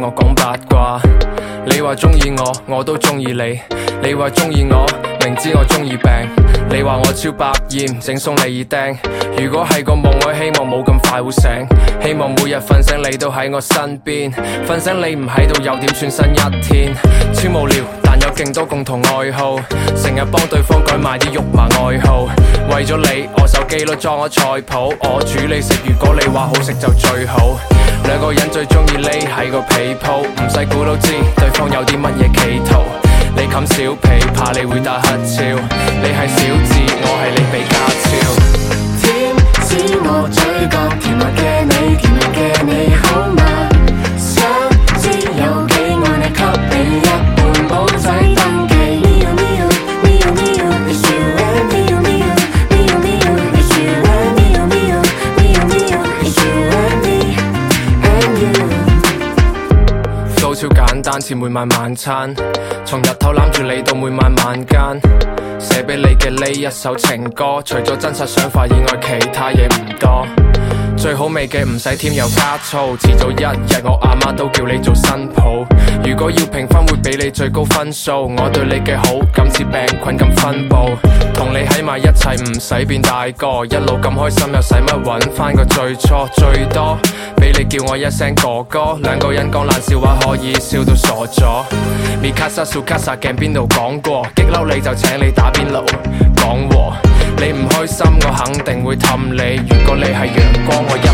我講八卦。你話鍾意我，我都鍾意你。你話鍾意我，明知我鍾意病。你話我超百厭，整鬆你耳釘。如果係個夢，我希望冇咁快會醒。希望每日瞓醒你都喺我身邊。瞓醒你唔喺度又點算新一天？超無聊，但有勁多共同愛好。成日幫對方改埋啲肉麻愛好。為咗你，我手機都裝咗菜譜。我煮你食，如果你話好食就最好。兩個人最鍾意匿喺個被鋪，唔使估都知對方有啲乜嘢企圖。你冚小被，怕你會打乞嗤。你係小智，我係你比家超。 甜使我嘴角甜蜜嘅你，甜蜜嘅你好嗎？想知有幾愛你，給你一半保仔登記。Mio Mio Mio Mio It's you and Mio Mio Mio Mio It's you and Mio Mio Mio Mio It's you and me and you。 都超簡單，似每晚晚餐，從日頭攬住你到每晚晚間。寫俾你嘅呢一首情歌，除咗真實想法以外，其他嘢唔多。最好味嘅唔使添油加醋，遲早一日我阿媽都叫你做新抱。如果要評分會俾你最高分數，我對你嘅好感似病菌咁分佈。同你喺埋一齊唔使變大個，一路咁開心又使乜揾返個最初？最多俾你叫我一聲哥哥，兩個人講爛笑話可以笑到傻咗。咪卡莎蘇卡薩鏡邊度講過，激嬲你就請你打邊爐講和。你唔開心我肯定會氹你，如果你係陽光我一